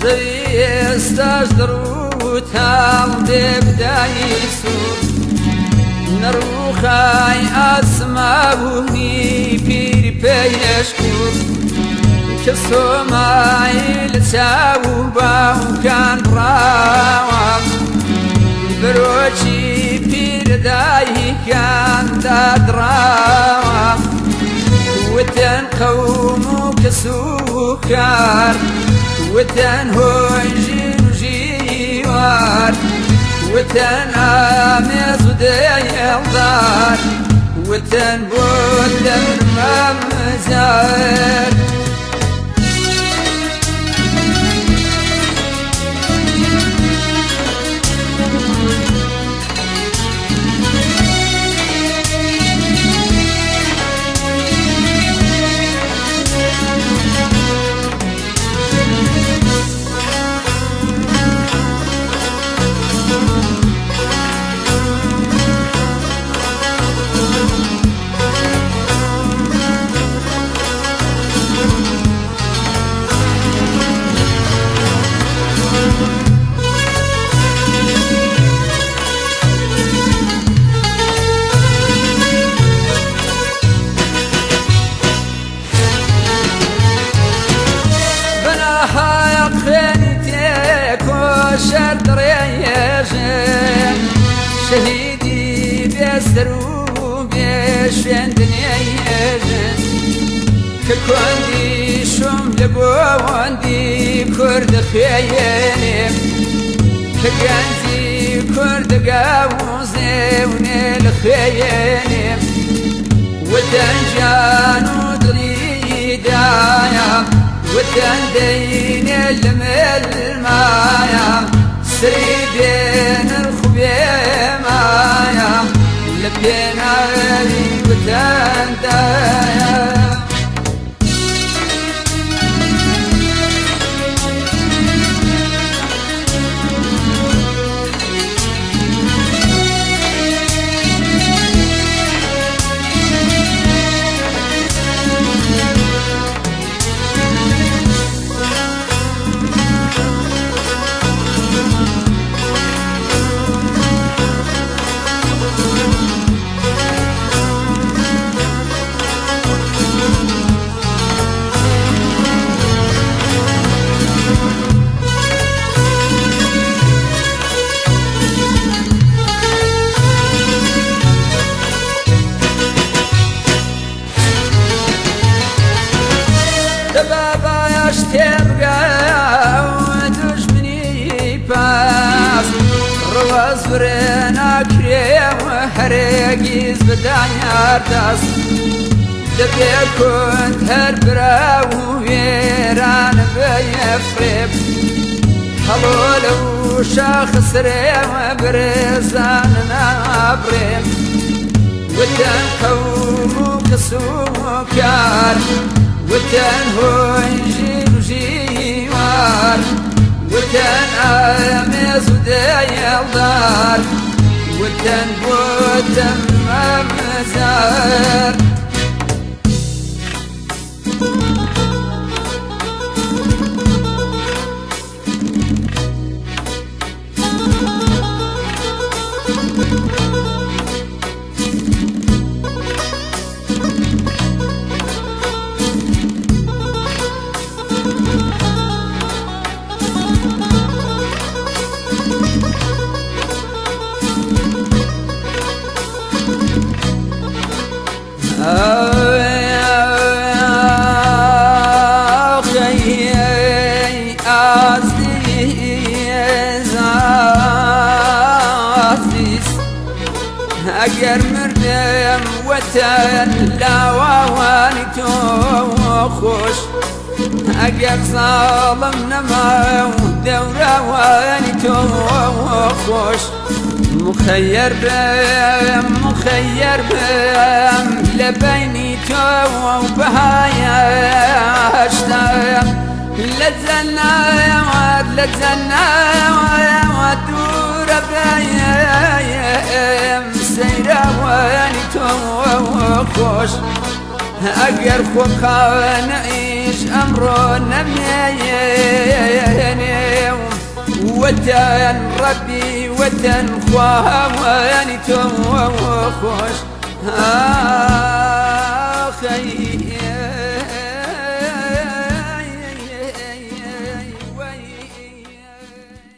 زيستاش دروتها بداي سور نروخاي أسماوهي في بيشكور كسوماي لساوبا وكان براوة بروشي في رداي كان دادراوة وتن قومك سوكار وتن هوجي وجيوار وتن آمز وديالدار وتن بودن ممزار شهيدي بيسرو بيشفندني يجن ككوندي شم لبواندي كرد خياني كجنزي كرد قاوزي ونيل خياني وتنجانو دريدايا وتندين المايا سري بين الخبيمايا لبين عالي وتندايا تبقى ودجمني باس روازورنا كريم وحريقيز بدانيار داس دبي كنت هربرا ويران بيفريب حلول وشاخص ريم بريزان نابريم ودن قومك سوكار وتن هوجي وجيوار وتن آمز وديالدار وتن بودن ممزار أجر مردم وتن لا واني توخش أجر ظالم نما ودورة واني توخش مخير بم لبيني تو وبهايا اشتاق لتزنا يا واد لتزنا يا ودور بيا سيرا واني توخش أجر خوكا نعيش أمرنا منين وتن ربي وتن خواني تو خوش آخي